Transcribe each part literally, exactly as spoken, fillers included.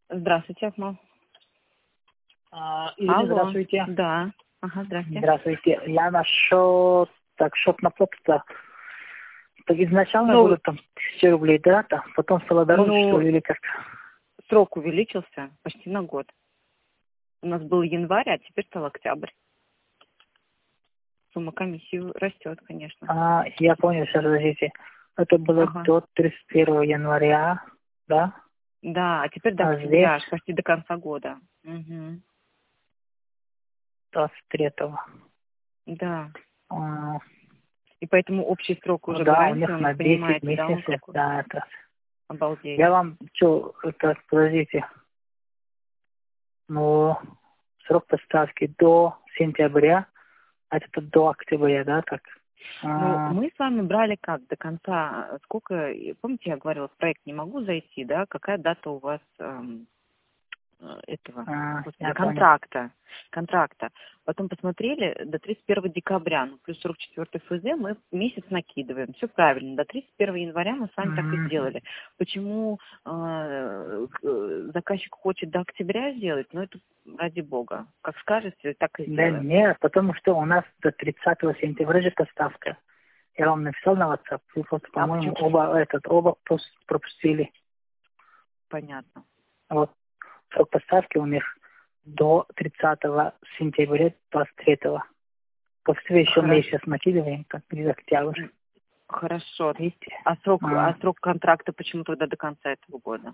Здравствуйте, Акмал. А, Ирина, Алло. здравствуйте. Да. Ага, здравствуйте. Здравствуйте. Я нашел так шоп на плату-то. Так изначально Ну, было там тысяча рублей, да, там, потом стало дороже, ну, что ли, или как-то. срок увеличился почти на год. У нас был январь, а теперь стал октябрь. Сумма комиссии растет, конечно. А, я понял, сейчас, подождите. Это было Ага. до тридцать первого января, да? Да, а теперь до А октября, здесь аж почти до конца года. Угу. двадцать третьего. Да. А, И поэтому общий срок ну уже да, у гарантии, них он, на десять понимаете, да, он месяцев, какой? да, это. Обалдеть. Я вам, что, это, подождите, ну, срок поставки до сентября, а это до октября, да, так? Ну, А, мы с вами брали как до конца, сколько, помните, я говорила, в проект не могу зайти, да, какая дата у вас эм, э, этого, а, господи, я понял. контракта, контракта. Потом посмотрели до тридцать первого декабря, ну, плюс сорок четвёртый эф зэ мы месяц накидываем, все правильно, до тридцать первого января мы с вами так и М, сделали. Почему э, к- заказчик хочет до октября сделать, ну, это ради бога, как скажете, так и Да сделаем. нет, потому что у нас до тридцатого сентября же поставка. Я вам написал на WhatsApp, вы просто, А по-моему, почему? оба, этот, оба прос- пропустили. Понятно. Вот, срок поставки у них до тридцатого сентября двадцать третьего. После еще Хорошо. месяц накидываем, как где октябрь. Хорошо. Видите? А срок, а А, срок контракта почему тогда до конца этого года?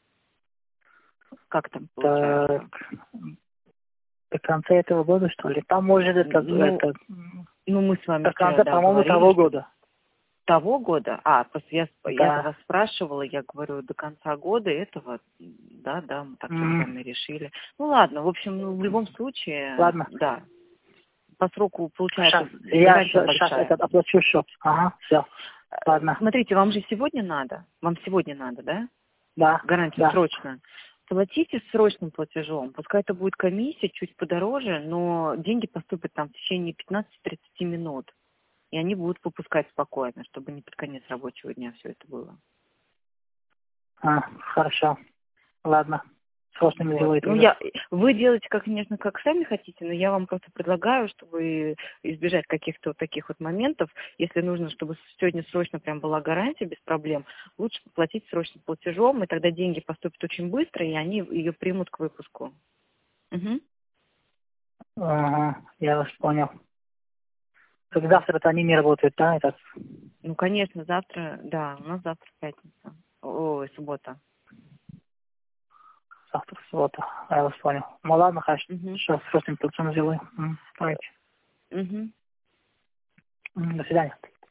Как там получается? так, до конца этого года, что ли? Там может это, Ну, это м, ну мы с вами до вчера, конца, да, по-моему, говорили, того что года. того года. А, просто я, я Да. вас спрашивала, я говорю, до конца года этого, да, да, мы так же с М, вами решили. Ну ладно, в общем, ну, в любом случае, Ладно. да, по сроку получается Сейчас, я разница сейчас большая. этот оплачу счет. Ага, все. Э, Ладно. Смотрите, вам же сегодня надо, вам сегодня надо, да? Да, Гарантию да. срочно. Платите срочным платежом. Пускай это будет комиссия чуть подороже, но деньги поступят там в течение пятнадцати-тридцати минут. И они будут выпускать спокойно, чтобы не под конец рабочего дня все это было. А, хорошо. Ладно. Срочно Вот. сделаю Ну, тогда. я, вы делаете, как, конечно, как сами хотите, но я вам просто предлагаю, чтобы избежать каких-то вот таких вот моментов, если нужно, чтобы сегодня срочно прям была гарантия без проблем, лучше платить срочным платежом, и тогда деньги поступят очень быстро, и они ее примут к выпуску. Угу. Ага, я вас понял. Так Вот. завтра-то они не работают, да, этот? Ну, конечно, завтра, да, у нас завтра пятница. Ой, суббота. Завтра суббота. Я вас понял. Ну ладно, хорошо. Угу. Сейчас срочно платежом сделаю. М, Давайте. Угу. М, До свидания.